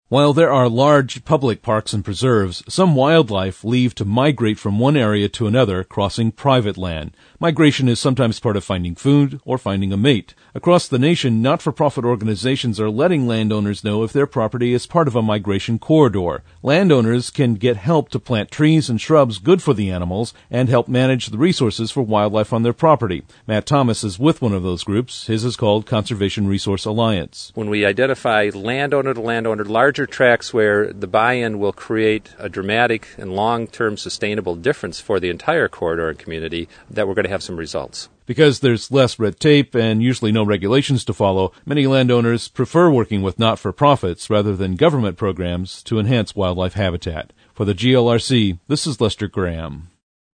While there are large public parks and preserves, some wildlife leave to migrate from one area to another, crossing private land. Migration is sometimes part of finding food or finding a mate. Across the nation, not-for-profit organizations are letting landowners know if their property is part of a migration corridor. Landowners can get help to plant trees and shrubs good for the animals and help manage the resources for wildlife on their property. Matt Thomas is with one of those groups. His is called Conservation Resource Alliance. When we identify landowner to landowner, larger tracts where the buy-in will create a dramatic and long-term sustainable difference for the entire corridor and community, that we're going to have some results. Because there's less red tape and usually no regulations to follow, many landowners prefer working with not-for-profits rather than government programs to enhance wildlife habitat. For the GLRC, this is Lester Graham.